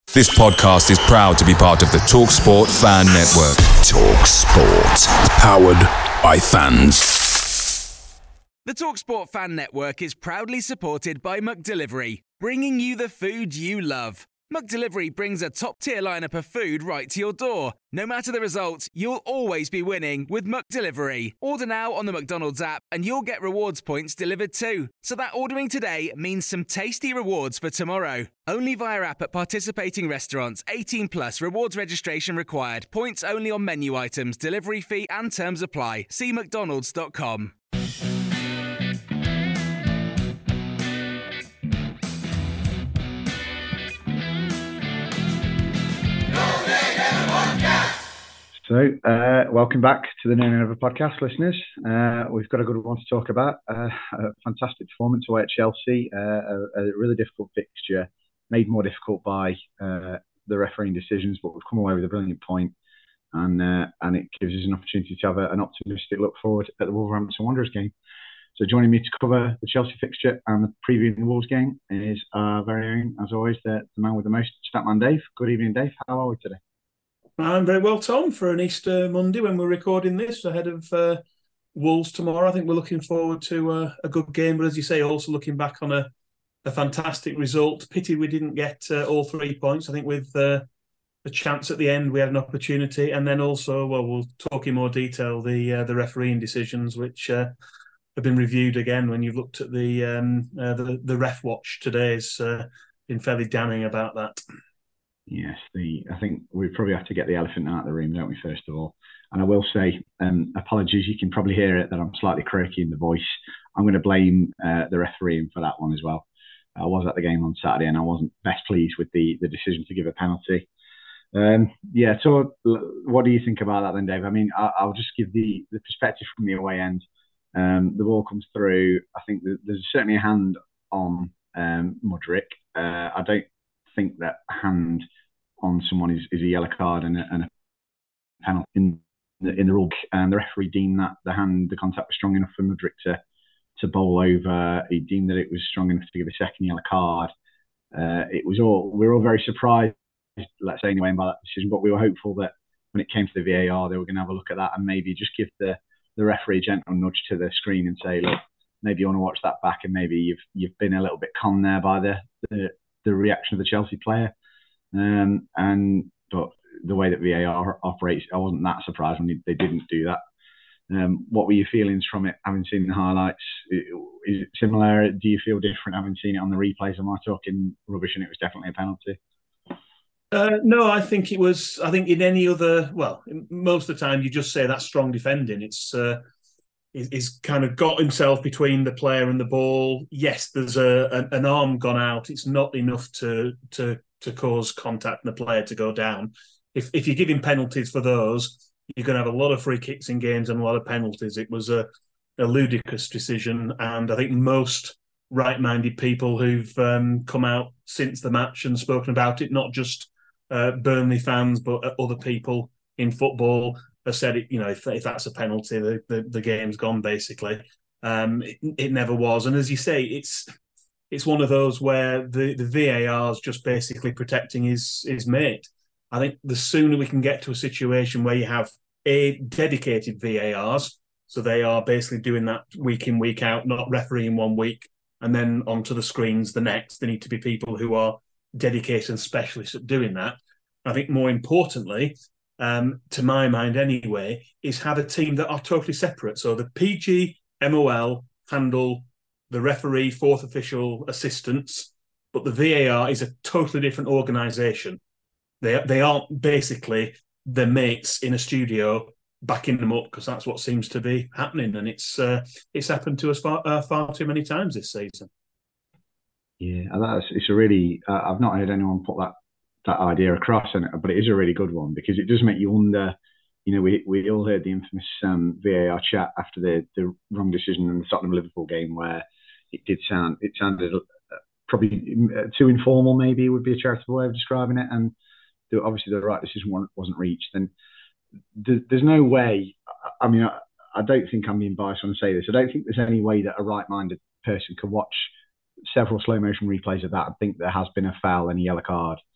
This podcast is proud to be part of the TalkSport Fan Network. TalkSport. Powered by fans. The TalkSport Fan Network is proudly supported by McDelivery, bringing you the food you love. McDelivery brings a top-tier lineup of food right to your door. No matter the result, you'll always be winning with McDelivery. Order now on the McDonald's app and you'll get rewards points delivered too. So that ordering today means some tasty rewards for tomorrow. Only via app at participating restaurants. 18 plus. Rewards registration required. Points only on menu items. Delivery fee and terms apply. See mcdonalds.com. So, welcome back to the No Never podcast, listeners. We've got a good one to talk about. A fantastic performance away at Chelsea. A really difficult fixture, made more difficult by the refereeing decisions, but we've come away with a brilliant point, and it gives us an opportunity to have an optimistic look forward at the Wolverhampton Wanderers game. So, joining me to cover the Chelsea fixture and the preview of the Wolves game is our very own, as always, the man with the most, Statman Dave. Good evening, Dave. How are we today? I'm very well, Tom, for an Easter Monday when we're recording this ahead of Wolves tomorrow. I think we're looking forward to a good game, but as you say, also looking back on a fantastic result. Pity we didn't get all 3 points. I think with the chance at the end, we had an opportunity. And then also, well, we'll talk in more detail, the refereeing decisions, which have been reviewed again. When you've looked at the ref watch today, has been fairly damning about that. Yes, I think we probably have to get the elephant out of the room, don't we, first of all? And I will say, apologies, you can probably hear it, that I'm slightly croaky in the voice. I'm going to blame the refereeing for that one as well. I was at the game on Saturday and I wasn't best pleased with the decision to give a penalty. So what do you think about that then, Dave? I mean, I'll just give the perspective from the away end. The ball comes through. I think there's certainly a hand on Mudryk. I don't think that hand on someone is a yellow card and a penalty in the rule, and the referee deemed that the contact was strong enough for Mudryk to bowl over. He deemed that it was strong enough to give a second yellow card. We were all very surprised, let's say anyway, by that decision, but we were hopeful that when it came to the VAR, they were going to have a look at that and maybe just give the referee a gentle nudge to the screen and say, look, maybe you want to watch that back, and maybe you've been a little bit conned there by the reaction of the Chelsea player. But the way that VAR operates, I wasn't that surprised when they didn't do that. What were your feelings from it, having seen the highlights? Is it similar? Do you feel different having seen it on the replays? Am I talking rubbish and it was definitely a penalty? No, I think it was. I think in any other, most of the time you just say that's strong defending. He's kind of got himself between the player and the ball. Yes, there's an arm gone out. It's not enough to cause contact and the player to go down. If you're giving penalties for those, you're going to have a lot of free kicks in games and a lot of penalties. It was a ludicrous decision, and I think most right-minded people who've come out since the match and spoken about it, not just Burnley fans, but other people in football, have said it. If that's a penalty, the game's gone. Basically, it never was. And as you say, it's one of those where the VAR is just basically protecting his mate. I think the sooner we can get to a situation where you have dedicated VARs, so they are basically doing that week in, week out, not refereeing 1 week and then onto the screens the next. There need to be people who are dedicated and specialists at doing that. I think more importantly, to my mind anyway, is have a team that are totally separate. So the PG, MOL handle the referee, fourth official assistants, but the VAR is a totally different organisation. They aren't basically their mates in a studio backing them up, because that's what seems to be happening, and it's happened to us far too many times this season. Yeah, it's a really. I've not heard anyone put that idea across, but it is a really good one, because it does make you wonder. We all heard the infamous VAR chat after the wrong decision in the Tottenham Liverpool game, where it sounded probably too informal, maybe would be a charitable way of describing it, and obviously the right decision wasn't reached. And there's no way. I mean, I don't think I'm being biased when I say this. I don't think there's any way that a right-minded person could watch several slow motion replays of that and think there has been a foul and a yellow card.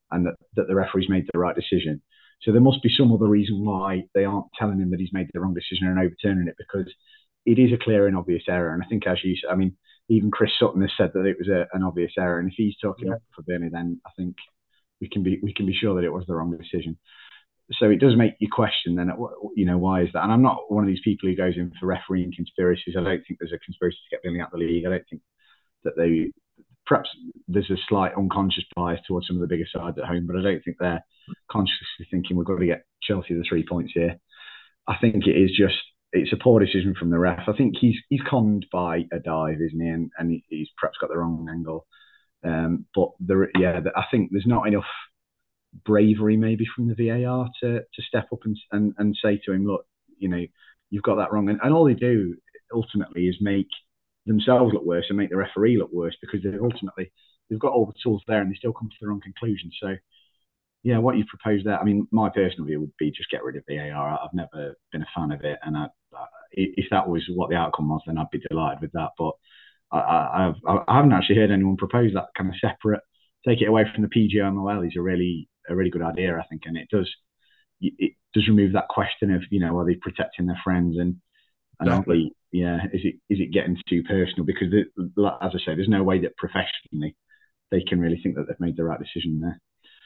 and that the referee's made the right decision. So there must be some other reason why they aren't telling him that he's made the wrong decision and overturning it, because it is a clear and obvious error. And I think, as you said, I mean, even Chris Sutton has said that it was an obvious error. And if he's talking up for Burnley, then I think we can be sure that it was the wrong decision. So it does make you question then, why is that? And I'm not one of these people who goes in for refereeing conspiracies. I don't think there's a conspiracy to get Burnley out of the league. I don't think that perhaps there's a slight unconscious bias towards some of the bigger sides at home, but I don't think they're consciously thinking we've got to get Chelsea the 3 points here. I think it's a poor decision from the ref. I think he's conned by a dive, isn't he? And he's perhaps got the wrong angle. But I think there's not enough bravery maybe from the VAR to step up and say to him, look, you've got that wrong. And all they do ultimately is make themselves look worse and make the referee look worse, because they've got all the tools there and they still come to the wrong conclusion. So, yeah, what you've proposed there, I mean, my personal view would be just get rid of VAR. I've never been a fan of it. And if that was what the outcome was, then I'd be delighted with that. But I haven't actually heard anyone propose that kind of separate, take it away from the PGMOL is a really good idea, I think. And it does remove that question of, are they protecting their friends and exactly. Is it getting too personal? Because as I say, there's no way that professionally they can really think that they've made the right decision there.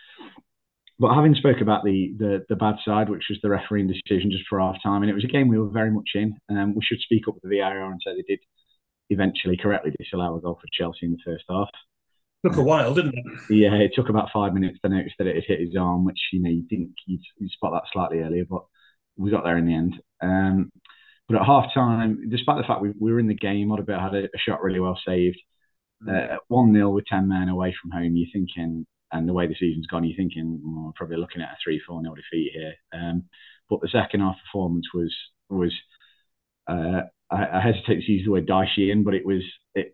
But having spoke about the bad side, which was the refereeing decision just for half time, and it was a game we were very much in. We should speak up with the VAR and say they did eventually correctly disallow a goal for Chelsea in the first half. Took a while, didn't it? Yeah, it took about 5 minutes to notice that it had hit his arm, which you'd think you'd spot that slightly earlier, but we got there in the end. But at half time, despite the fact we were in the game, Odegaard had a shot really well saved. 1-0 with 10 men away from home, you're thinking, and the way the season's gone, you're thinking, we're probably looking at a 3-4-0 defeat here. But the second half performance was I hesitate to use the word Dychean, but it was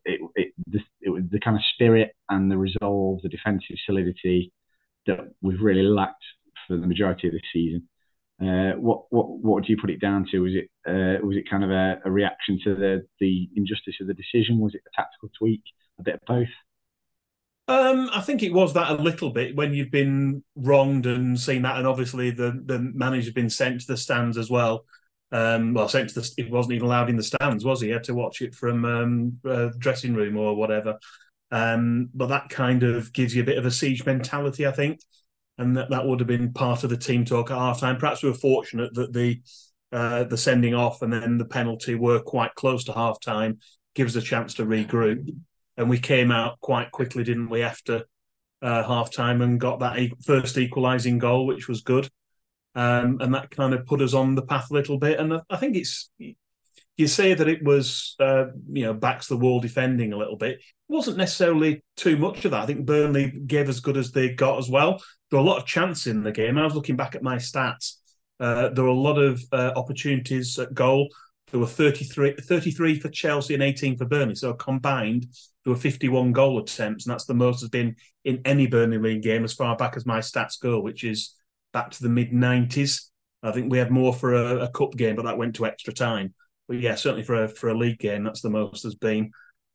the kind of spirit and the resolve, the defensive solidity that we've really lacked for the majority of this season. What would you put it down to? Was it kind of a reaction to the injustice of the decision? Was it a tactical tweak? A bit of both? I think it was that a little bit when you've been wronged and seen that, and obviously the manager's been sent to the stands as well. Sent to he wasn't even allowed in the stands, was he? He had to watch it from dressing room or whatever. But that kind of gives you a bit of a siege mentality, I think. And that would have been part of the team talk at half time. Perhaps we were fortunate that the sending off and then the penalty were quite close to half time, gives a chance to regroup. And we came out quite quickly, didn't we, after half time and got that first equalising goal, which was good. And that kind of put us on the path a little bit. And I think you say that it was, backs the wall defending a little bit. It wasn't necessarily too much of that. I think Burnley gave as good as they got as well. There were a lot of chances in the game. I was looking back at my stats. There were a lot of opportunities at goal. There were 33 for Chelsea and 18 for Burnley. So combined, there were 51 goal attempts. And that's the most has been in any Burnley League game as far back as my stats go, which is back to the mid-90s. I think we had more for a cup game, but that went to extra time. But yeah, certainly for a league game, that's the most has been.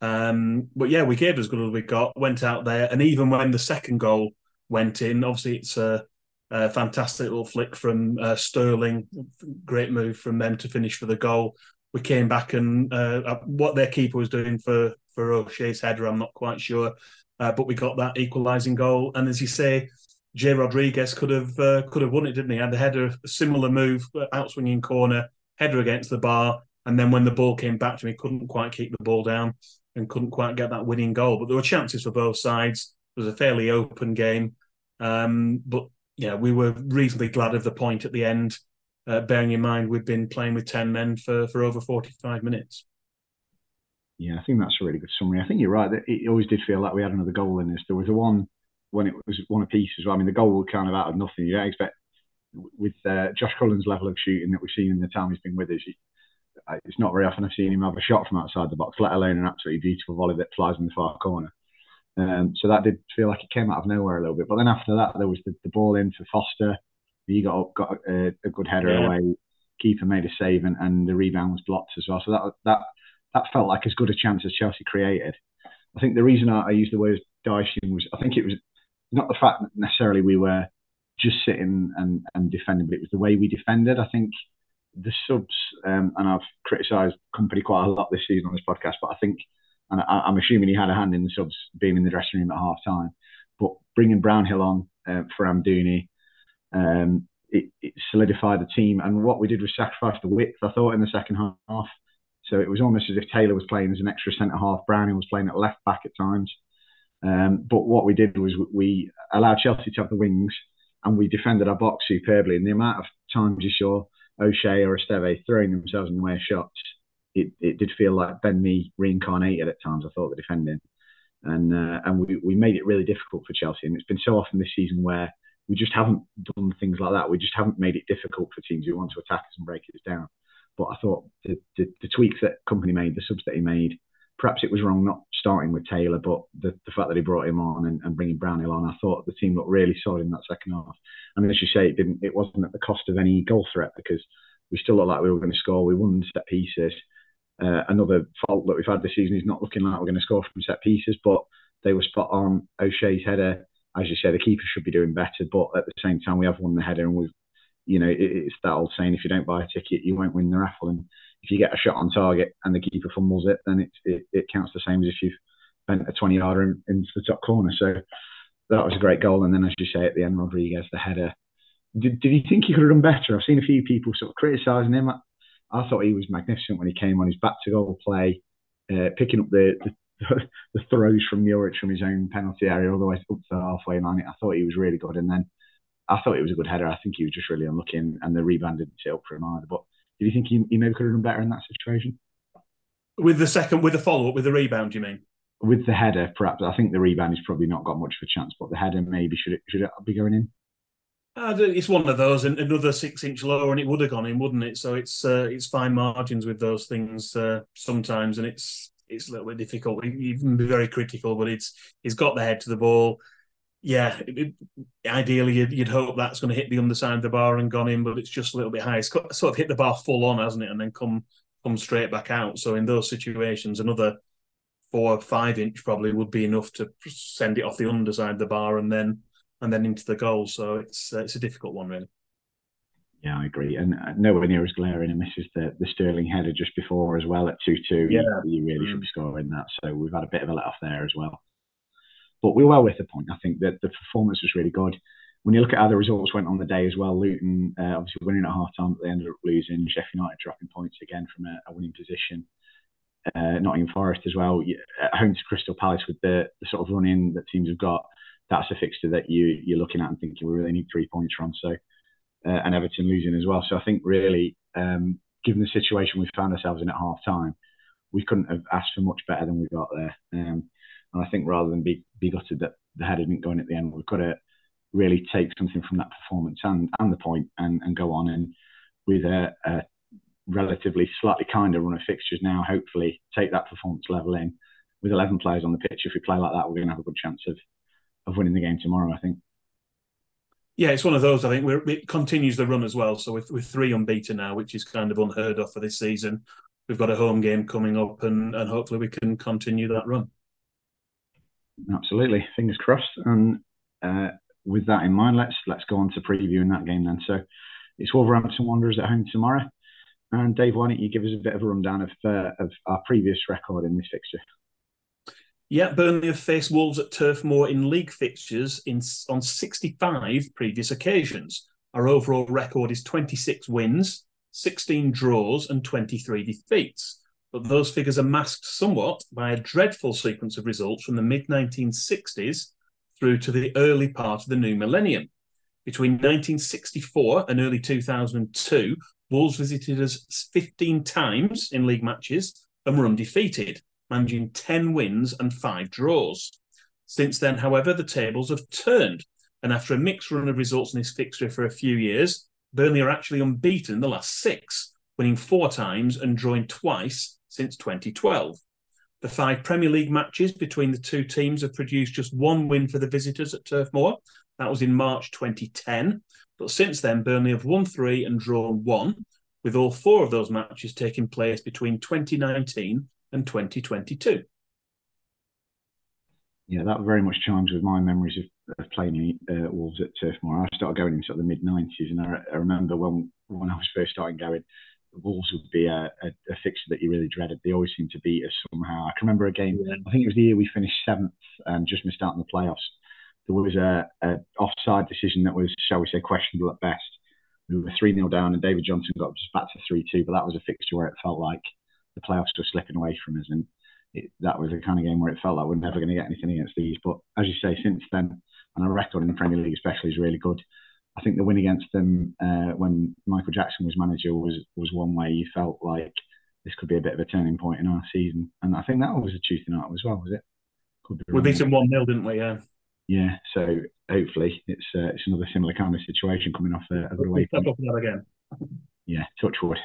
But yeah, we gave as good as we got, went out there. And even when the second goal went in, obviously it's a fantastic little flick from Sterling. Great move from them to finish for the goal. We came back and what their keeper was doing for O'Shea's header, I'm not quite sure. But we got that equalising goal. And as you say, Jay Rodriguez could have won it, didn't he? Had the header, a similar move, outswinging corner, header against the bar. And then when the ball came back to him, he couldn't quite keep the ball down and couldn't quite get that winning goal. But there were chances for both sides. It was a fairly open game. But yeah, we were reasonably glad of the point at the end, bearing in mind we'd been playing with 10 men for over 45 minutes. Yeah, I think that's a really good summary. I think you're right. That it always did feel like we had another goal in this. There was a one when it was one apiece as well. I mean, the goal was kind of out of nothing. You don't expect with Josh Cullen's level of shooting that we've seen in the time he's been with us. It's not very often I've seen him have a shot from outside the box, let alone an absolutely beautiful volley that flies in the far corner. So that did feel like it came out of nowhere a little bit. But then after that, there was the ball in for Foster. He got a good header away. Keeper made a save, and the rebound was blocked as well. So that felt like as good a chance as Chelsea created. I think the reason I used the word Dychean was I think it was not the fact that necessarily we were just sitting and defending, but it was the way we defended. I think the subs, and I've criticised Company quite a lot this season on this podcast, but I think, and I'm assuming he had a hand in the subs being in the dressing room at half time, but bringing Brownhill on for Amdouni, it solidified the team. And what we did was sacrifice the width, I thought, in the second half. So it was almost as if Taylor was playing as an extra centre half, Brownhill was playing at left back at times. But what we did was we allowed Chelsea to have the wings, and we defended our box superbly. And the amount of times you saw O'Shea or Esteve throwing themselves in the way of shots, it did feel like Ben Mee reincarnated at times, I thought, the defending. And we made it really difficult for Chelsea. And it's been so often this season where we just haven't done things like that. We just haven't made it difficult for teams who want to attack us and break us down. But I thought the tweaks that Company made, the subs that he made, perhaps it was wrong not starting with Taylor, but the fact that he brought him on and bringing Brownhill on, I thought the team looked really solid in that second half. And as you say, it wasn't at the cost of any goal threat, because we still looked like we were going to score. We won set pieces. Another fault that we've had this season is not looking like we're going to score from set pieces, but they were spot on. O'Shea's header, as you say, the keeper should be doing better, but at the same time, we have won the header, and it's that old saying: if you don't buy a ticket, you won't win the raffle. And if you get a shot on target and the keeper fumbles it, then it counts the same as if you've bent a 20-yarder into the top corner. So that was a great goal. And then, as you say, at the end, Rodriguez, the header. Did you think he could have done better? I've seen a few people sort of criticising him. I thought he was magnificent when he came on his back-to-goal play, picking up the throws from Juric from his own penalty area all the way up to the halfway line. I thought he was really good. And then I thought it was a good header. I think he was just really unlucky, and the rebound didn't sit up for him either. But do you think he maybe could have done better in that situation? With the follow-up, with the rebound, you mean? With the header, perhaps. I think the rebound has probably not got much of a chance, but the header maybe should it be going in? It's one of those, and another 6-inch lower, and it would have gone in, wouldn't it? So it's fine margins with those things sometimes, and it's a little bit difficult. You can be very critical, but he's got the head to the ball. Yeah, ideally you'd hope that's going to hit the underside of the bar and gone in, but it's just a little bit high. It's sort of hit the bar full on, hasn't it, and then come straight back out. So in those situations, another 4 or 5 inch probably would be enough to send it off the underside of the bar and then into the goal. So it's a difficult one, really. Yeah, I agree. And nowhere near as glaring a miss as the Sterling header just before as well at 2-2. Yeah. You really should be scoring that. So we've had a bit of a let off there as well. But we're well with the point. I think that the performance was really good. When you look at how the results went on the day as well, Luton obviously winning at half-time, but they ended up losing. Sheffield United dropping points again from a winning position. Nottingham Forest as well. At home to Crystal Palace with the sort of run-in that teams have got, that's a fixture that you're looking at and thinking we really need 3 points from. So, and Everton losing as well. So I think really, given the situation we found ourselves in at half-time, we couldn't have asked for much better than we got there. And I think rather than be gutted that the header didn't go in at the end, we've got to really take something from that performance and the point and go on, and with a relatively slightly kinder run of fixtures now, hopefully take that performance level in. With 11 players on the pitch, if we play like that, we're going to have a good chance of winning the game tomorrow, I think. Yeah, it's one of those. I think it continues the run as well. So with 3 unbeaten now, which is kind of unheard of for this season, we've got a home game coming up, and hopefully we can continue that run. Absolutely, fingers crossed. And with that in mind, let's go on to previewing that game then. So it's Wolverhampton Wanderers at home tomorrow. And Dave, why don't you give us a bit of a rundown of our previous record in this fixture? Yeah, Burnley have faced Wolves at Turf Moor in league fixtures on 65 previous occasions. Our overall record is 26 wins, 16 draws and 23 defeats. But those figures are masked somewhat by a dreadful sequence of results from the mid-1960s through to the early part of the new millennium. Between 1964 and early 2002, Wolves visited us 15 times in league matches and were undefeated, managing 10 wins and 5 draws. Since then, however, the tables have turned, and after a mixed run of results in this fixture for a few years, Burnley are actually unbeaten in the last 6, winning 4 times and drawing twice since 2012. The 5 Premier League matches between the two teams have produced just 1 win for the visitors at Turf Moor. That was in March 2010. But since then, Burnley have won 3 and drawn 1, with all 4 of those matches taking place between 2019 and 2022. Yeah, that very much chimes with my memories of of playing Wolves at Turf Moor. I started going in sort of the mid-90s, and I remember when I was first starting going, Wolves would be a fixture that you really dreaded. They always seemed to beat us somehow. I can remember a game, I think it was the year we finished 7th and just missed out in the playoffs. There was a offside decision that was, shall we say, questionable at best. We were 3-0 down and David Johnson got us back to 3-2, but that was a fixture where it felt like the playoffs were slipping away from us, and that was the kind of game where it felt like we're never going to get anything against these. But as you say, since then, and our record in the Premier League especially is really good. I think the win against them when Michael Jackson was manager was one way you felt like this could be a bit of a turning point in our season. And I think that was a Tuesday night as well, was it? We beat them 1-0, didn't we? Yeah. Yeah, so hopefully it's another similar kind of situation coming off a good away point. Again. Yeah, touch wood.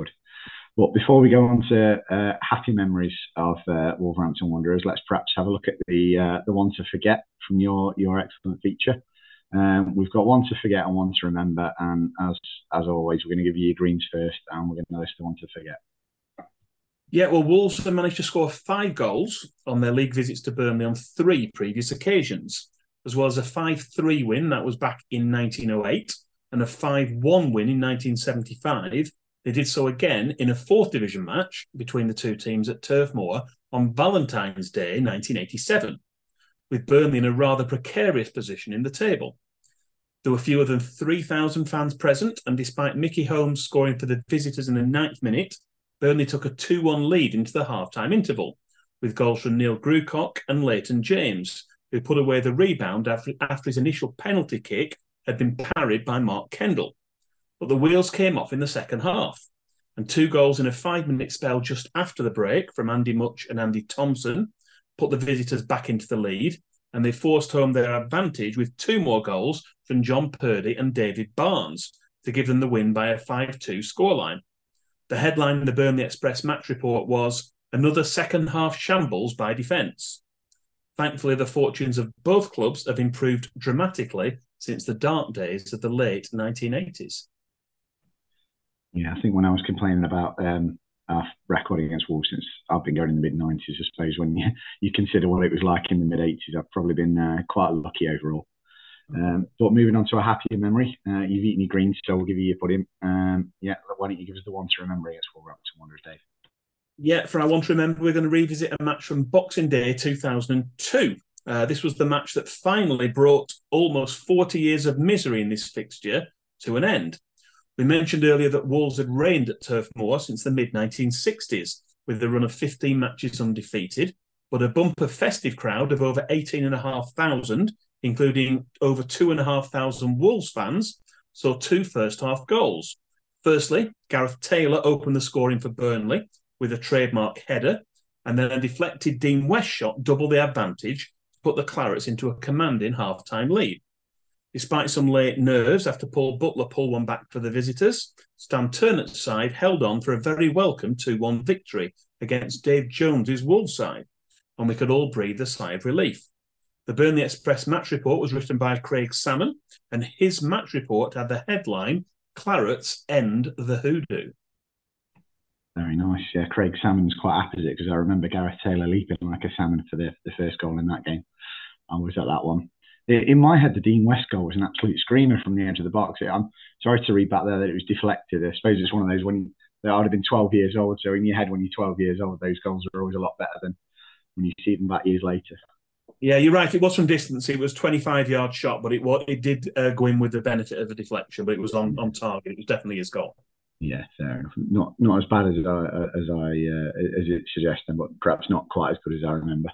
But before we go on to happy memories of Wolverhampton Wanderers, let's perhaps have a look at the one to forget from your excellent feature. We've got one to forget and one to remember, and as always, we're going to give you your greens first, and we're going to list the one to forget. Yeah, well, Wolves have managed to score 5 goals on their league visits to Burnley on 3 previous occasions, as well as a 5-3 win that was back in 1908 and a 5-1 win in 1975. They did so again in a 4th division match between the two teams at Turf Moor on Valentine's Day 1987, with Burnley in a rather precarious position in the table. There were fewer than 3,000 fans present, and despite Mickey Holmes scoring for the visitors in the 9th minute, Burnley took a 2-1 lead into the half-time interval, with goals from Neil Grucock and Leighton James, who put away the rebound after his initial penalty kick had been parried by Mark Kendall. But the wheels came off in the second half, and 2 goals in a 5-minute spell just after the break from Andy Much and Andy Thompson put the visitors back into the lead, and they forced home their advantage with 2 more goals from John Purdy and David Barnes to give them the win by a 5-2 scoreline. The headline in the Burnley Express match report was "Another second-half shambles by defence." Thankfully, the fortunes of both clubs have improved dramatically since the dark days of the late 1980s. Yeah, I think when I was complaining about our record against Wolves since I've been going in the mid-90s, I suppose when you consider what it was like in the mid-80s, I've probably been quite lucky overall. But moving on to a happier memory, you've eaten your greens, so we'll give you your pudding. Why don't you give us the one to remember against Wolverhampton Wanderers, Dave? Yeah, for our one to remember, we're going to revisit a match from Boxing Day 2002. This was the match that finally brought almost 40 years of misery in this fixture to an end. We mentioned earlier that Wolves had reigned at Turf Moor since the mid-1960s, with a run of 15 matches undefeated, but a bumper festive crowd of over 18,500, including over 2,500 Wolves fans, saw 2 first-half goals. Firstly, Gareth Taylor opened the scoring for Burnley with a trademark header, and then a deflected Dean West shot doubled the advantage to put the Clarets into a commanding half-time lead. Despite some late nerves after Paul Butler pulled one back for the visitors, Stan Turner's side held on for a very welcome 2-1 victory against Dave Jones's Wolves side, and we could all breathe a sigh of relief. The Burnley Express match report was written by Craig Salmon, and his match report had the headline, "Clarets End the Hoodoo." Very nice. Yeah, Craig Salmon's quite opposite, because I remember Gareth Taylor leaping like a salmon for the first goal in that game. I was at that one. In my head, the Dean West goal was an absolute screamer from the edge of the box. I'm sorry to read back there that it was deflected. I suppose it's one of those that I'd have been 12 years old. So in your head, when you're 12 years old, those goals are always a lot better than when you see them back years later. Yeah, you're right. It was from distance. It was 25-yard shot, but it did go in with the benefit of a deflection, but it was on target. It was definitely his goal. Yeah, fair enough. Not as bad as it suggests, but perhaps not quite as good as I remember.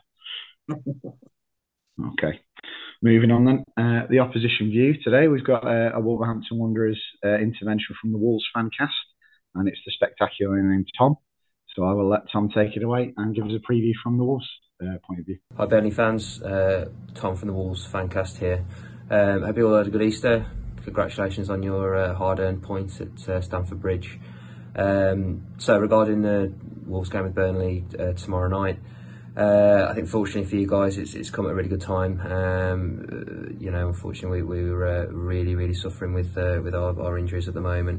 Okay. Moving on then, the opposition view today. We've got a Wolverhampton Wanderers intervention from the Wolves fan cast, and it's the spectacular named Tom. So I will let Tom take it away and give us a preview from the Wolves point of view. Hi Burnley fans, Tom from the Wolves fan cast here. Hope you all had a good Easter. Congratulations on your hard-earned points at Stamford Bridge. So regarding the Wolves game with Burnley tomorrow night, I think fortunately for you guys, it's come at a really good time. Unfortunately we were really suffering with our injuries at the moment.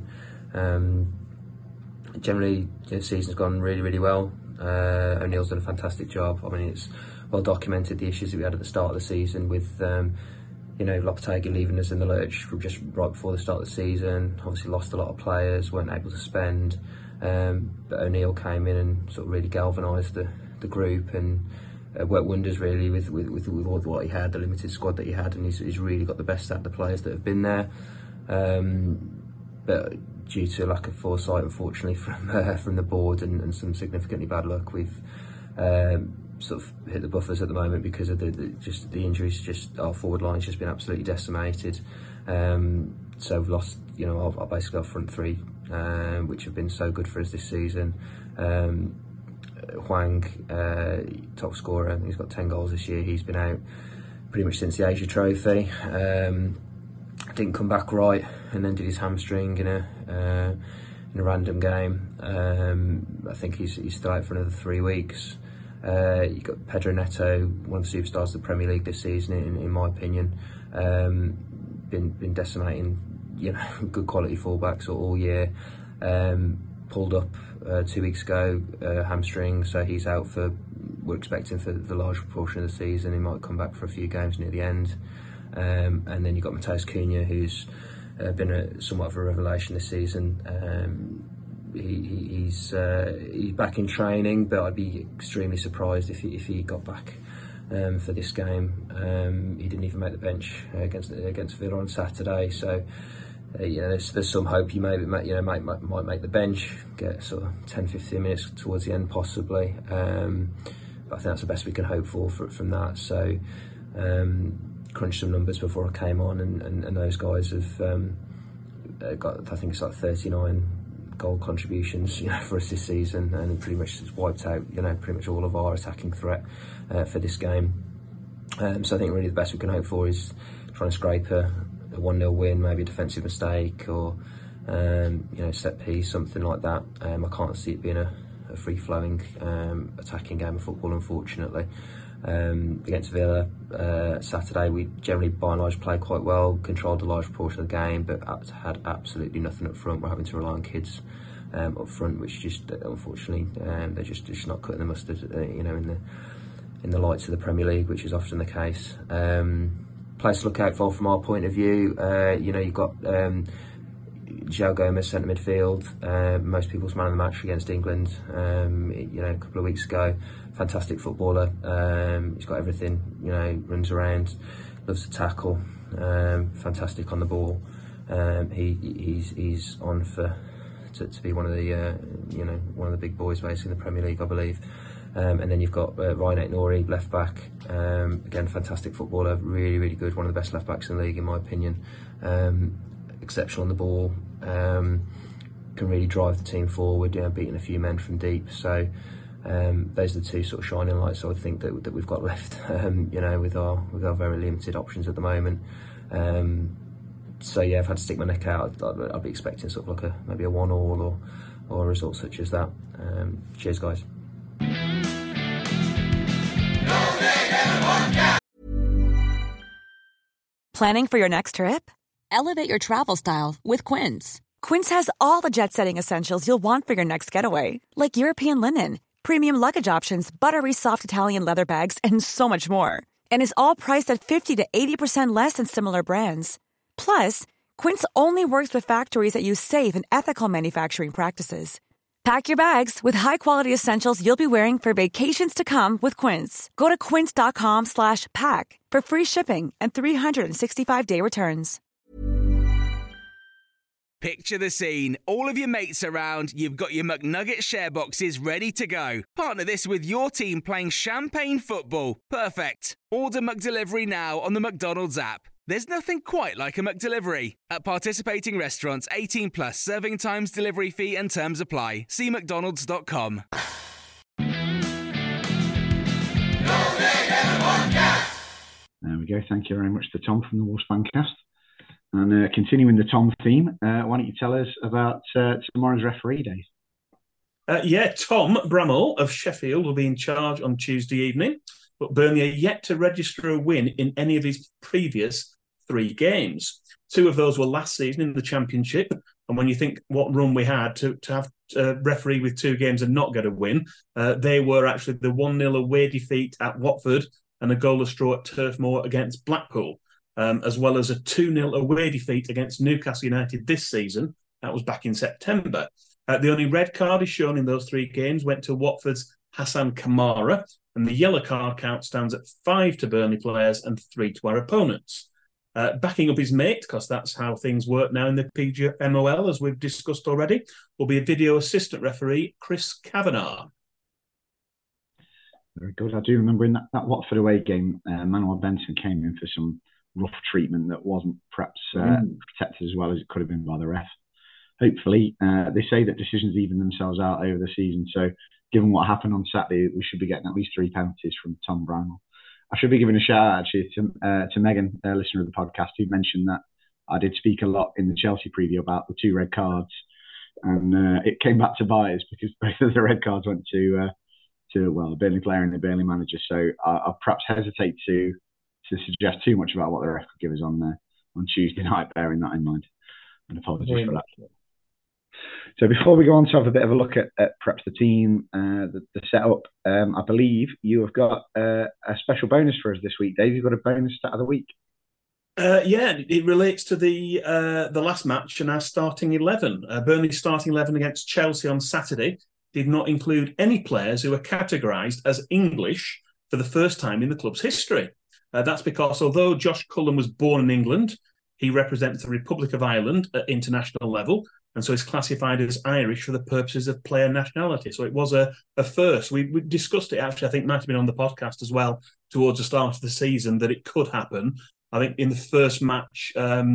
Generally, the season's gone really well. O'Neill's done a fantastic job. I mean, it's well documented the issues that we had at the start of the season with Lopetegui leaving us in the lurch from just right before the start of the season. Obviously lost a lot of players, weren't able to spend. But O'Neill came in and sort of really galvanised the group and worked wonders really with all what he had, the limited squad that he had, and he's really got the best out of the players that have been there. But due to lack of foresight, unfortunately, from the board and some significantly bad luck, we've sort of hit the buffers at the moment because of the injuries. Just our forward line's just been absolutely decimated. So we've lost, basically our front three, which have been so good for us this season. Hwang, top scorer, he's got 10 goals this year. He's been out pretty much since the Asia Trophy. Didn't come back right, and then did his hamstring in a random game. I think he's still out for another 3 weeks. You've got Pedro Neto, one of the superstars of the Premier League this season, in my opinion. Been decimating, good quality fullbacks all year. Pulled up 2 weeks ago, hamstring, so he's out we're expecting for the large proportion of the season. He might come back for a few games near the end. And then you've got Matheus Cunha, who's been somewhat of a revelation this season. He's back in training, but I'd be extremely surprised if he got back for this game. He didn't even make the bench against Villa on Saturday, so there's some hope he might make the bench, get sort of 10-15 minutes towards the end possibly. But I think that's the best we can hope for from that. So crunched some numbers before I came on, and those guys have got, I think it's like 39 goal contributions for us this season, and pretty much it's wiped out pretty much all of our attacking threat for this game. So I think really the best we can hope for is trying to scrape a 1-0 win, maybe a defensive mistake or set piece, something like that. I can't see it being a free-flowing attacking game of football, unfortunately. Against Villa Saturday, we generally by and large played quite well, controlled a large portion of the game, but had absolutely nothing up front. We're having to rely on kids up front, which just unfortunately they're just not cutting the mustard, in the lights of the Premier League, which is often the case. Place to look out for from our point of view, you've got João Gomes, centre midfield, most people's man of the match against England, a couple of weeks ago. Fantastic footballer. He's got everything, runs around, loves to tackle, fantastic on the ball. He's on to be one of the big boys basically in the Premier League, I believe. And then you've got Ryan Aït-Nouri, left back. Again, fantastic footballer, really, really good. One of the best left backs in the league, in my opinion. Exceptional on the ball. Can really drive the team forward, beating a few men from deep. So those are the two sort of shining lights I would think that we've got left, with our very limited options at the moment. So yeah, I've had to stick my neck out. I'd be expecting sort of like maybe a 1-1 or a result such as that. Cheers, guys. Planning for your next trip? Elevate your travel style with Quince. Quince has all the jet-setting essentials you'll want for your next getaway, like European linen, premium luggage options, buttery soft Italian leather bags, and so much more. And is all priced at 50 to 80% less than similar brands. Plus, Quince only works with factories that use safe and ethical manufacturing practices. Pack your bags with high-quality essentials you'll be wearing for vacations to come with Quince. Go to quince.com/pack for free shipping and 365-day returns. Picture the scene. All of your mates around, you've got your McNugget share boxes ready to go. Partner this with your team playing champagne football. Perfect. Order McDelivery now on the McDonald's app. There's nothing quite like a McDelivery. At participating restaurants, 18 plus serving times, delivery fee and terms apply. See mcdonalds.com. There we go. Thank you very much to Tom from the Wolves Fancast. And continuing the Tom theme, why don't you tell us about tomorrow's referee days? Tom Bramall of Sheffield will be in charge on Tuesday evening, but Burnley are yet to register a win in any of his previous 3 games. 2 of those were last season in the Championship, and when you think what run we had to have a referee with 2 games and not get a win, they were actually the 1-0 away defeat at Watford and a goalless draw at Turf Moor against Blackpool. as well as a 2-0 away defeat against Newcastle United this season. That was back in September. The only red card is shown in those 3 games went to Watford's Hassan Kamara, and the yellow card count stands at 5 to Burnley players and 3 to our opponents. Backing up his mate, because that's how things work now in the PGMOL, as we've discussed already, will be a video assistant referee, Chris Kavanagh. Very good. I do remember in that Watford away game, Manuel Benson came in for some rough treatment that wasn't perhaps protected as well as it could have been by the ref. Hopefully, they say that decisions even themselves out over the season. So, given what happened on Saturday, we should be getting at least 3 penalties from Tom Brownell. I should be giving a shout out actually to Megan, a listener of the podcast, who mentioned that I did speak a lot in the Chelsea preview about the 2 red cards, and it came back to bite us because both of the red cards went to a Burnley player and the Burnley manager. So I'll perhaps hesitate to suggest too much about what the ref could give us on Tuesday night, bearing that in mind. And apologies for that. So before we go on to have a bit of a look at perhaps the team, the setup, I believe you have got a special bonus for us this week, Dave. You've got a bonus stat of the week. Yeah, it relates to the last match and our starting 11. Burnley's starting 11 against Chelsea on Saturday did not include any players who were categorised as English for the first time in the club's history. That's because although Josh Cullen was born in England, he represents the Republic of Ireland at international level, and so he's classified as Irish for the purposes of player nationality. So it was a first. We discussed it, actually, I think might have been on the podcast as well, towards the start of the season, that it could happen. I think in the first match,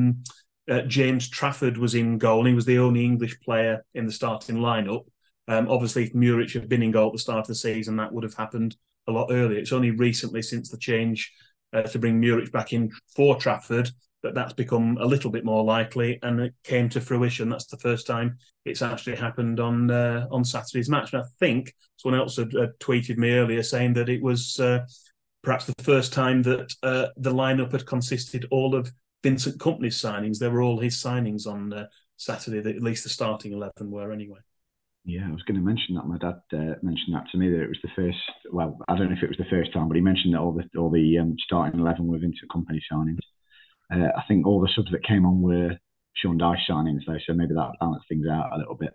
James Trafford was in goal, and he was the only English player in the starting lineup. Obviously, if Muric had been in goal at the start of the season, that would have happened a lot earlier. It's only recently, since the change to bring Muric back in for Trafford, that's become a little bit more likely, and it came to fruition. That's the first time it's actually happened on Saturday's match. And I think someone else had tweeted me earlier saying that it was perhaps the first time that the lineup had consisted all of Vincent Kompany's signings. They were all his signings on Saturday, at least the starting 11 were anyway. Yeah, I was going to mention that. My dad mentioned that to me, that it was the first. Well, I don't know if it was the first time, but he mentioned that all the starting 11 were Vincent Kompany signings. I think all the subs that came on were Sean Dyche signings, though, so maybe that balanced things out a little bit.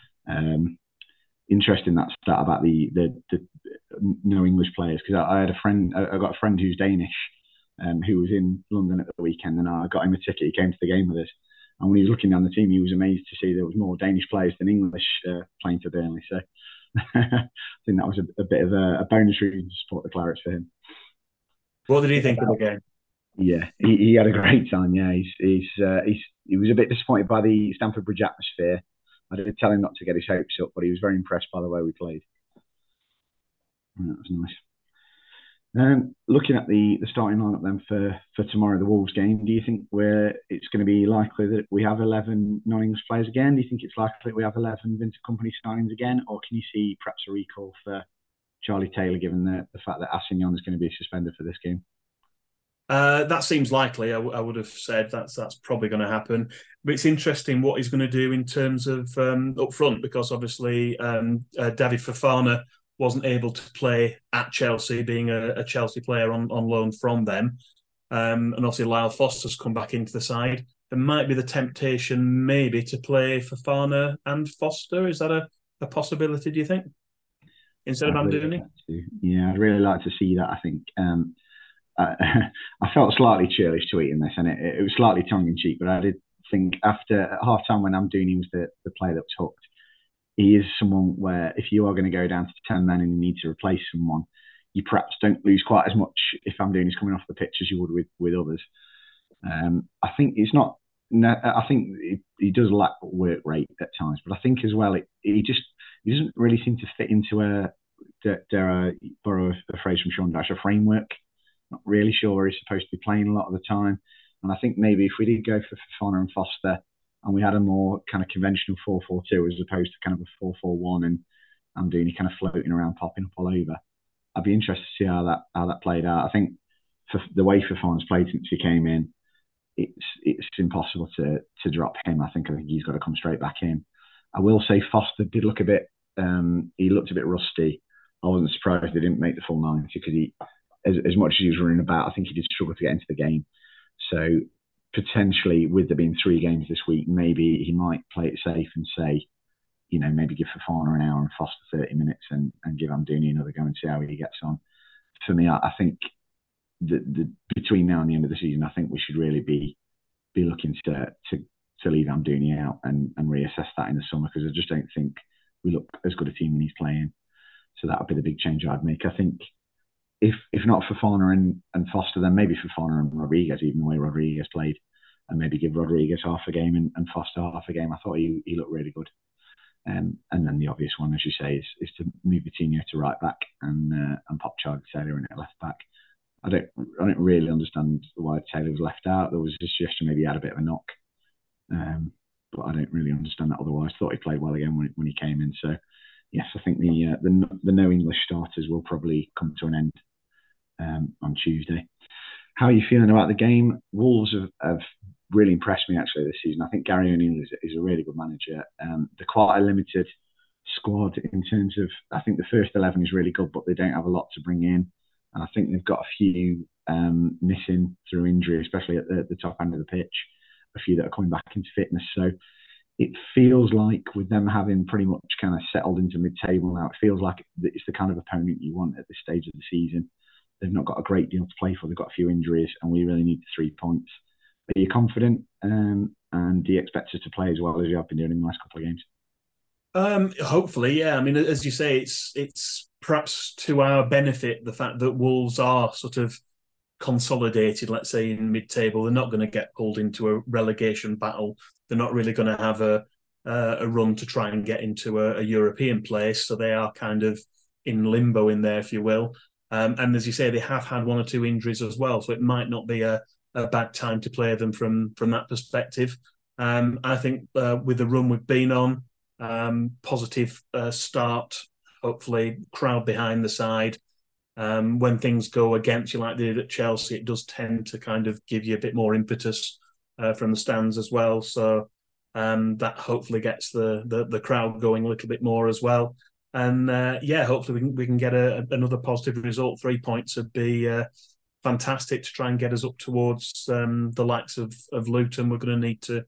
Interesting that stat about the no English players, because I had a friend. I got a friend who's Danish, who was in London at the weekend, and I got him a ticket. He came to the game with us, and when he was looking down the team, he was amazed to see there was more Danish players than English playing for Burnley. So I think that was a bit of a bonus reason to support the Clarets for him. What did he think of the game? Yeah, he had a great time. Yeah, he was a bit disappointed by the Stamford Bridge atmosphere. I did tell him not to get his hopes up, but he was very impressed by the way we played. And that was nice. Looking at the starting lineup then for tomorrow, the Wolves game, do you think it's going to be likely that we have 11 non-English players again? Do you think it's likely that we have 11 Vincent Kompany signings again, or can you see perhaps a recall for Charlie Taylor, given the fact that Assignon is going to be suspended for this game? That seems likely. I would have said that's probably going to happen. But it's interesting what he's going to do in terms of up front, because obviously David Fofana wasn't able to play at Chelsea, being a Chelsea player on loan from them. And obviously Lyle Foster's come back into the side. There might be the temptation maybe to play Fofana and Foster. Is that a possibility, do you think? Instead of Amdouni? Yeah, I'd really like to see that, I think. I felt slightly churlish tweeting this, and it was slightly tongue-in-cheek, but I did think after at half-time when Amdouni was the player that was hooked, he is someone where if you are going to go down to 10 men and you need to replace someone, you perhaps don't lose quite as much if Amdouni's coming off the pitch as you would with others. I think it's not. I think he does lack work rate at times, but I think as well he doesn't really seem to fit into borrow a phrase from Sean Dyche, a framework. Not really sure where he's supposed to be playing a lot of the time. And I think maybe if we did go for Fofana and Foster and we had a more kind of conventional 4-4-2 as opposed to kind of a 4-4-1 and Amdouni kind of floating around, popping up all over, I'd be interested to see how that played out. I think for the way Fofana's played since he came in, it's impossible to drop him. I think he's got to come straight back in. I will say Foster did look a bit, he looked a bit rusty. I wasn't surprised he didn't make the full 90 because as much as he was running about, I think he did struggle to get into the game. So potentially, with there being 3 games this week, maybe he might play it safe and say, maybe give Fofana an hour and Foster 30 minutes and give Amdouni another go and see how he gets on. For me, I think the between now and the end of the season, I think we should really be looking to leave Amdouni out and reassess that in the summer, because I just don't think we look as good a team when he's playing. So that would be the big change I'd make. I think if not Fofana and Foster, then maybe Fofana and Rodriguez, even the way Rodriguez played, and maybe give Rodriguez half a game and Foster half a game. I thought he looked really good. And then the obvious one, as you say, is to move Coutinho to right back and pop Charlie Taylor in at left back. I don't really understand why Taylor was left out. There was a suggestion maybe he had a bit of a knock, but I don't really understand that otherwise. Thought he played well again when he came in. So yes, I think the no English starters will probably come to an end on Tuesday. How are you feeling about the game? Wolves have really impressed me actually this season. I think Gary O'Neill is a really good manager. They're quite a limited squad in terms of, I think the first 11 is really good, but they don't have a lot to bring in. And I think they've got a few missing through injury, especially at the top end of the pitch, a few that are coming back into fitness. So it feels like with them having pretty much kind of settled into mid-table now, it feels like it's the kind of opponent you want at this stage of the season. They've not got a great deal to play for. They've got a few injuries and we really need the 3 points. Are you confident and do you expect us to play as well as you have been doing in the last couple of games? Hopefully, yeah. I mean, as you say, it's perhaps to our benefit the fact that Wolves are sort of consolidated, let's say, in mid-table. They're not going to get pulled into a relegation battle. They're not really going to have a run to try and get into a European place. So they are kind of in limbo in there, if you will. And as you say, they have had 1 or 2 injuries as well. So it might not be a bad time to play them from that perspective. I think with the run we've been on, positive start, hopefully crowd behind the side. When things go against you like they did at Chelsea, it does tend to kind of give you a bit more impetus from the stands as well. So that hopefully gets the crowd going a little bit more as well. And hopefully we can get another positive result. 3 points would be fantastic to try and get us up towards the likes of Luton. We're going to need to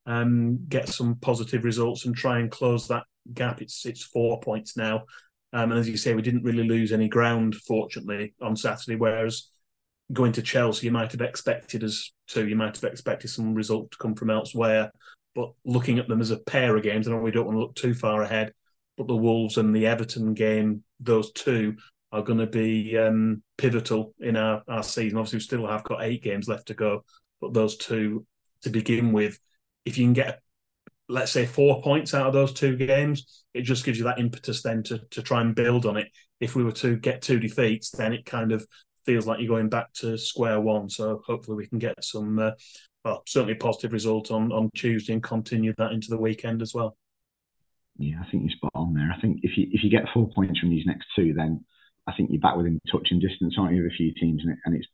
get some positive results and try and close that gap. It's 4 points now. And as you say, we didn't really lose any ground, fortunately, on Saturday, whereas going to Chelsea, you might have expected us to. You might have expected some result to come from elsewhere. But looking at them as a pair of games, I know we don't want to look too far ahead, but the Wolves and the Everton game, those two are going to be pivotal in our season. Obviously, we still have got 8 games left to go, but those two to begin with, if you can get, let's say, 4 points out of those 2 games, it just gives you that impetus then to try and build on it. If we were to get 2 defeats, then it kind of feels like you're going back to square one. So hopefully we can get some, certainly a positive result on Tuesday and continue that into the weekend as well. Yeah, I think you're spot on there. I think if you get 4 points from these next 2, then I think you're back within touching distance, aren't you, of a few teams?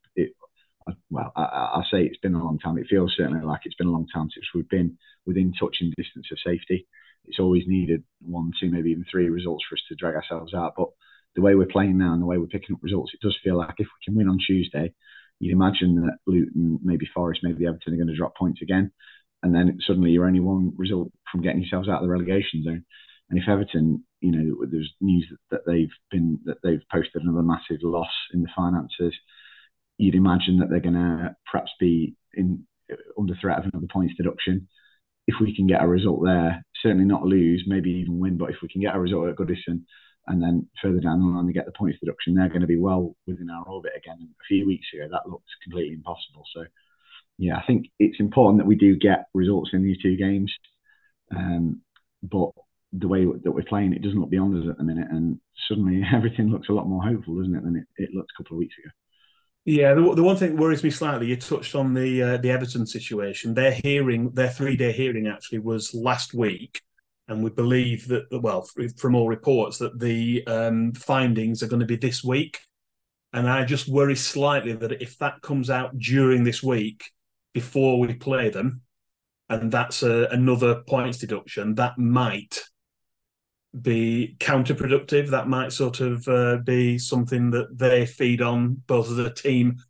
I'll say it's been a long time. It feels certainly like it's been a long time since we've been within touching distance of safety. It's always needed 1, 2, maybe even 3 results for us to drag ourselves out. But the way we're playing now and the way we're picking up results, it does feel like if we can win on Tuesday, you'd imagine that Luton, maybe Forest, maybe Everton are going to drop points again. And then suddenly you're only 1 result from getting yourselves out of the relegation zone. And if Everton, there's news that they've posted another massive loss in the finances, you'd imagine that they're going to perhaps be under threat of another points deduction. If we can get a result there, certainly not lose, maybe even win, but if we can get a result at Goodison and then further down the line we get the points deduction, they're going to be well within our orbit again. And a few weeks ago, that looked completely impossible. So, yeah, I think it's important that we do get results in these 2 games. But the way that we're playing, it doesn't look beyond us at the minute. And suddenly everything looks a lot more hopeful, doesn't it, than it looked a couple of weeks ago. Yeah, the one thing that worries me slightly, you touched on the Everton situation. Their 3-day hearing actually was last week. And we believe that, well, from all reports, that the findings are going to be this week. And I just worry slightly that if that comes out during this week, before we play them, and that's another points deduction, that might be counterproductive. That might sort of be something that they feed on, both as a team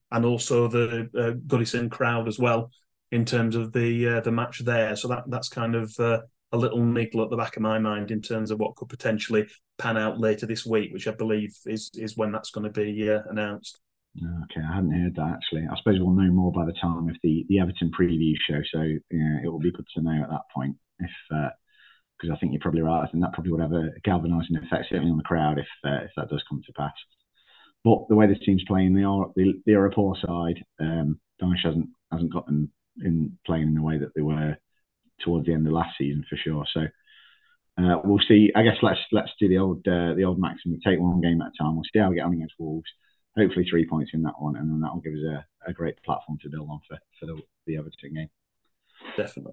and also the Goodison crowd as well in terms of the match there. So that's kind of a little niggle at the back of my mind in terms of what could potentially pan out later this week, which I believe is when that's going to be announced. Okay, I hadn't heard that actually. I suppose we'll know more by the time of the Everton preview show. So yeah, it will be good to know at that point if because I think you're probably right. I think that probably would have a galvanising effect certainly on the crowd if that does come to pass. But the way this team's playing, they are a poor side. Dyche hasn't got them in playing in the way that they were towards the end of last season for sure. So we'll see. I guess let's do the old maxim. We take one game at a time. We'll see how we get on against Wolves. Hopefully 3 points in that one, and then that will give us a great platform to build on for the Everton game. Definitely.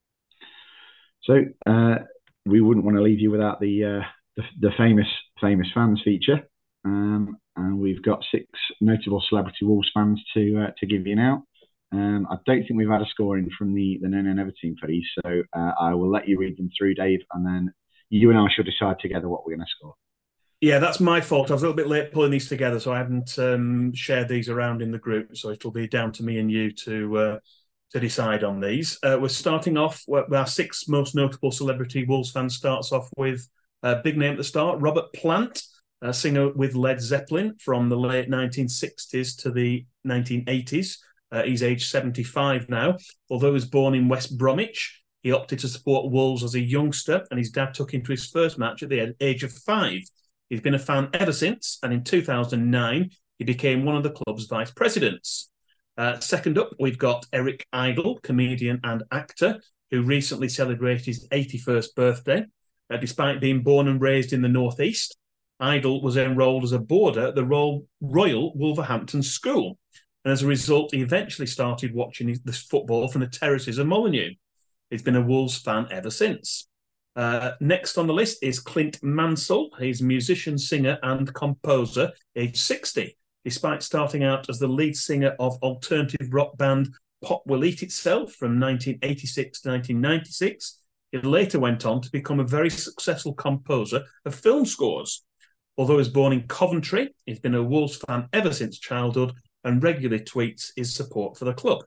So we wouldn't want to leave you without the famous fans feature, and we've got 6 notable celebrity Wolves fans to give you now. I don't think we've had a scoring from the No Never team for these, so I will let you read them through, Dave, and then you and I shall decide together what we're going to score. Yeah, that's my fault. I was a little bit late pulling these together, so I haven't shared these around in the group. So it'll be down to me and you to decide on these. We're starting off with our 6 most notable celebrity Wolves fans. Starts off with a big name at the start, Robert Plant, a singer with Led Zeppelin from the late 1960s to the 1980s. He's aged 75 now. Although he was born in West Bromwich, he opted to support Wolves as a youngster, and his dad took him to his first match at the age of 5. He's been a fan ever since, and in 2009, he became one of the club's vice presidents. Second up, we've got Eric Idle, comedian and actor, who recently celebrated his 81st birthday. Despite being born and raised in the Northeast, Idle was enrolled as a boarder at the Royal Wolverhampton School. And as a result, he eventually started watching this football from the terraces of Molineux. He's been a Wolves fan ever since. Next on the list is Clint Mansell. He's a musician, singer and composer, aged 60. Despite starting out as the lead singer of alternative rock band Pop Will Eat Itself from 1986 to 1996, he later went on to become a very successful composer of film scores. Although he was born in Coventry, he's been a Wolves fan ever since childhood and regularly tweets his support for the club.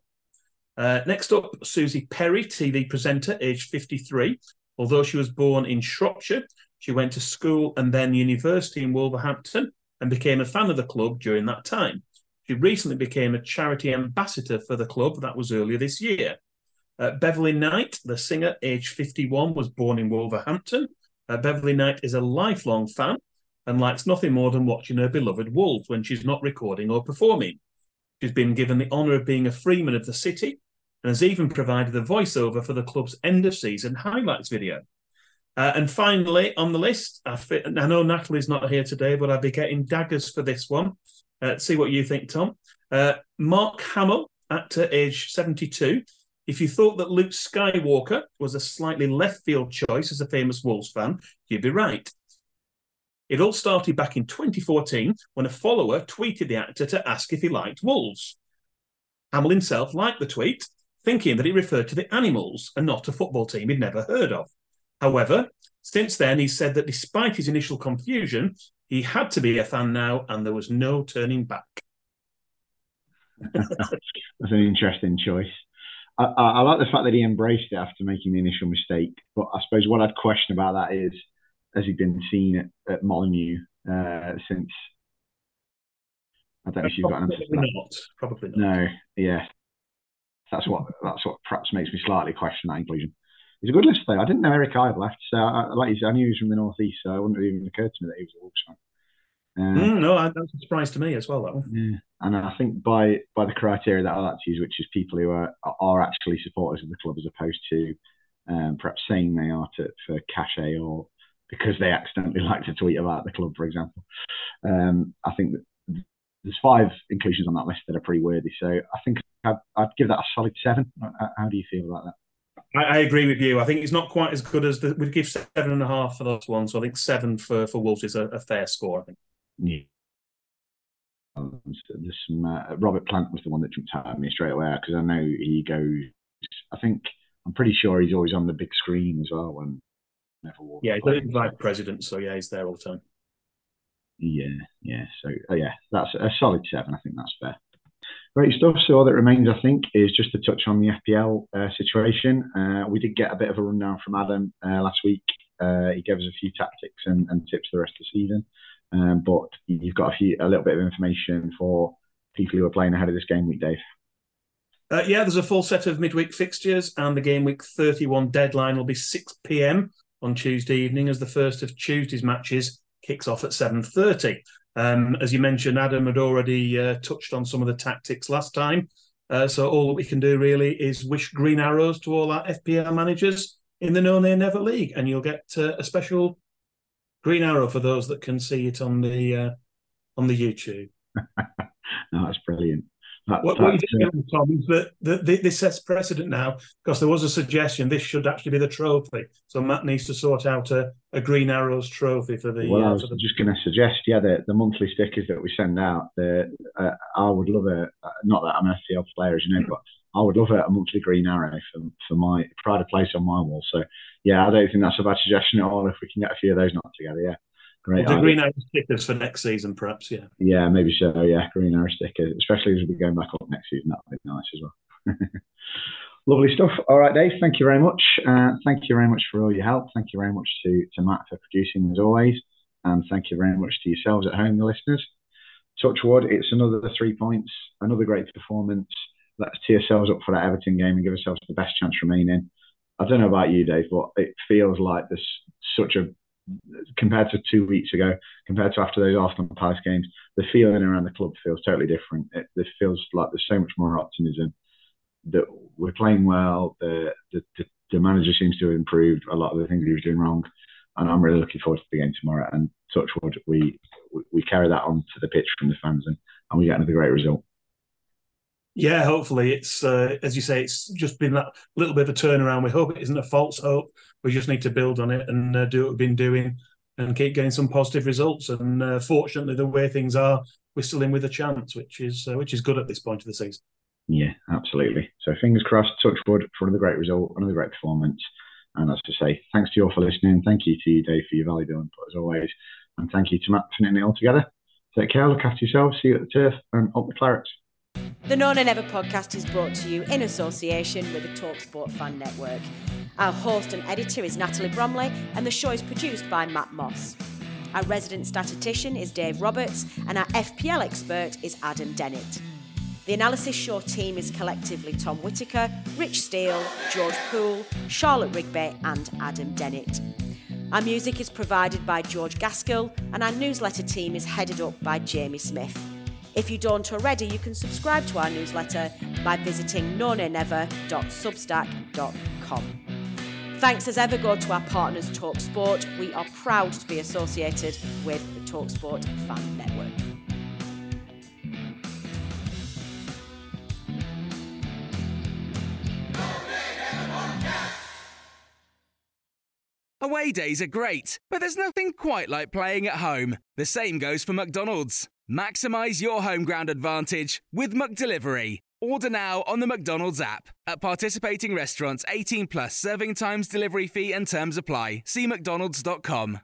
Next up, Susie Perry, TV presenter, aged 53. Although she was born in Shropshire, she went to school and then university in Wolverhampton and became a fan of the club during that time. She recently became a charity ambassador for the club. That was earlier this year. Beverly Knight, the singer, aged 51, was born in Wolverhampton. Beverly Knight is a lifelong fan and likes nothing more than watching her beloved Wolves when she's not recording or performing. She's been given the honour of being a Freeman of the City and has even provided the voiceover for the club's end-of-season highlights video. And finally, on the list, I know Natalie's not here today, but I'll be getting daggers for this one. See what you think, Tom. Mark Hamill, actor, age 72. If you thought that Luke Skywalker was a slightly left-field choice as a famous Wolves fan, you'd be right. It all started back in 2014 when a follower tweeted the actor to ask if he liked Wolves. Hamill himself liked the tweet, thinking that it referred to the Animals and not a football team he'd never heard of. However, since then, he said that despite his initial confusion, he had to be a fan now and there was no turning back. That's an interesting choice. I like the fact that he embraced it after making the initial mistake, but I suppose what I'd question about that is, has he been seen at Molineux since? I don't know if you've got an answer to that. Probably not. No, yeah. That's what perhaps makes me slightly question that inclusion. He's a good list though. I didn't know Eric Idle left, so I knew he was from the Northeast, so it wouldn't have even occurred to me that he was a Wolves fan. No, that's a surprise to me as well, that one. Yeah, and I think by the criteria that I like to use, which is people who are actually supporters of the club as opposed to perhaps saying they are for cachet or because they accidentally like to tweet about the club, for example. I think that there's 5 inclusions on that list that are pretty worthy, so I think I'd give that a solid 7. How do you feel about that? I agree with you. I think it's not quite as good as we'd give 7.5 for those ones. So I think 7 for Wolves is a fair score, I think. Yeah. There's some, Robert Plant was the one that jumped out at me straight away because I know he goes. I'm pretty sure he's always on the big screen as well when Wolves. Yeah, he's vice president, so yeah, he's there all the time. Yeah. So that's a solid 7. I think that's fair. Great stuff. So all that remains, I think, is just to touch on the FPL situation. We did get a bit of a rundown from Adam last week. He gave us a few tactics and tips for the rest of the season. But you've got a little bit of information for people who are playing ahead of this game week, Dave. There's a full set of midweek fixtures, and the game week 31 deadline will be 6 p.m. on Tuesday evening, as the first of Tuesday's matches kicks off at 7:30. As you mentioned, Adam had already touched on some of the tactics last time. So all that we can do really is wish green arrows to all our FPL managers in the No Nay Never League, and you'll get a special green arrow for those that can see it on the YouTube. No, that's brilliant. What you think, Tom, is that this sets precedent now, because there was a suggestion this should actually be the trophy. So Matt needs to sort out a Green Arrows trophy for the. Well, I was just going to suggest, the monthly stickers that we send out. I would love not that I'm an FPL player, as you know, but I would love a monthly Green Arrow for my pride of place on my wall. So yeah, I don't think that's a bad suggestion at all. If we can get a few of those knocked together, yeah. Great. The Green Arrow stickers for next season, perhaps, yeah. Yeah, maybe so, yeah. Green Arrow stickers, especially as we're going back up next season. That would be nice as well. Lovely stuff. All right, Dave, thank you very much. Thank you very much for all your help. Thank you very much to Matt for producing, as always. And thank you very much to yourselves at home, the listeners. Touch wood, it's another 3 points, another great performance. Let's tee ourselves up for that Everton game and give ourselves the best chance remaining. I don't know about you, Dave, but it feels like there's such a, compared to 2 weeks ago, compared to after those Arsenal Palace games, the feeling around the club feels totally different. It feels like there's so much more optimism, that we're playing well, the manager seems to have improved a lot of the things he was doing wrong, and I'm really looking forward to the game tomorrow. And touch wood, we carry that on to the pitch from the fans, and we get another great result. Yeah, hopefully it's, as you say, it's just been that little bit of a turnaround. We hope it isn't a false hope. We just need to build on it and do what we've been doing and keep getting some positive results. And fortunately, the way things are, we're still in with a chance, which is good at this point of the season. Yeah, absolutely. So fingers crossed, touch wood, for another great result, another great performance. And as I say, thanks to you all for listening. Thank you to you, Dave, for your valuable input as always. And thank you to Matt for knitting it all together. Take care, look after yourselves, see you at the turf, and up the Clarets. The No Nay Never podcast is brought to you in association with the TalkSport Fan Network. Our host and editor is Natalie Bromley, and the show is produced by Matt Moss. Our resident statistician is Dave Roberts, and our FPL expert is Adam Dennett. The Analysis Show team is collectively Tom Whittaker, Rich Steele, George Poole, Charlotte Rigby, and Adam Dennett. Our music is provided by George Gaskell, and our newsletter team is headed up by Jamie Smith. If you don't already, you can subscribe to our newsletter by visiting nonaynever.substack.com. Thanks as ever go to our partners TalkSport. We are proud to be associated with the TalkSport Fan Network. Away days are great, but there's nothing quite like playing at home. The same goes for McDonald's. Maximise your home ground advantage with McDelivery. Order now on the McDonald's app. At participating restaurants, 18 plus, serving times, delivery fee and terms apply. See mcdonalds.com.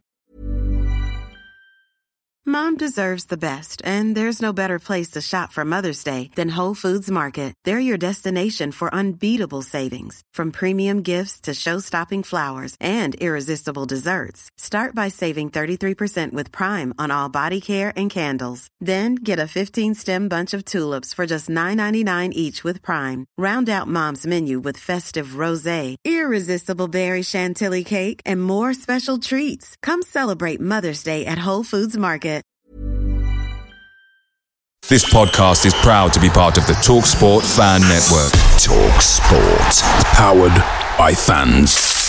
Mom deserves the best, and there's no better place to shop for Mother's Day than Whole Foods Market. They're your destination for unbeatable savings, from premium gifts to show-stopping flowers and irresistible desserts. Start by saving 33% with Prime on all body care and candles. Then get a 15-stem bunch of tulips for just $9.99 each with Prime. Round out Mom's menu with festive rosé, irresistible berry chantilly cake, and more special treats. Come celebrate Mother's Day at Whole Foods Market. This podcast is proud to be part of the TalkSport Fan Network. TalkSport. Powered by fans.